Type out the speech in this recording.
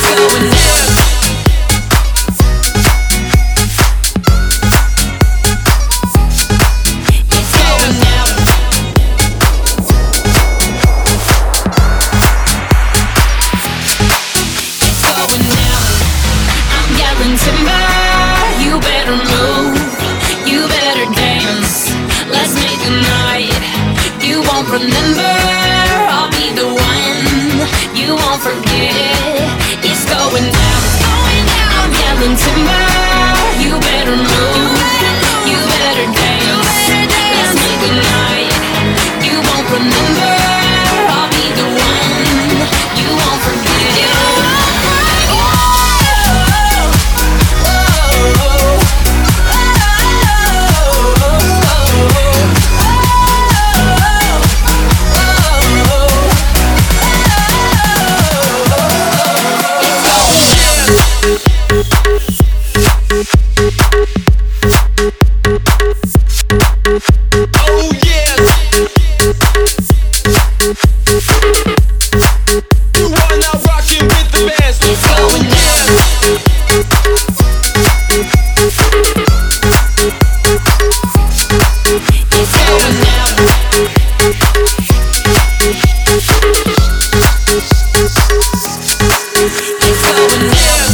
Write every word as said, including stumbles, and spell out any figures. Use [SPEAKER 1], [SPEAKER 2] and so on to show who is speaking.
[SPEAKER 1] Remember, I'll be the one you won't forget. It's going down, I'm yelling timber. You better move, you better dance. Let's make a night you won't remember. I'll be the one you won't forget. It's going down.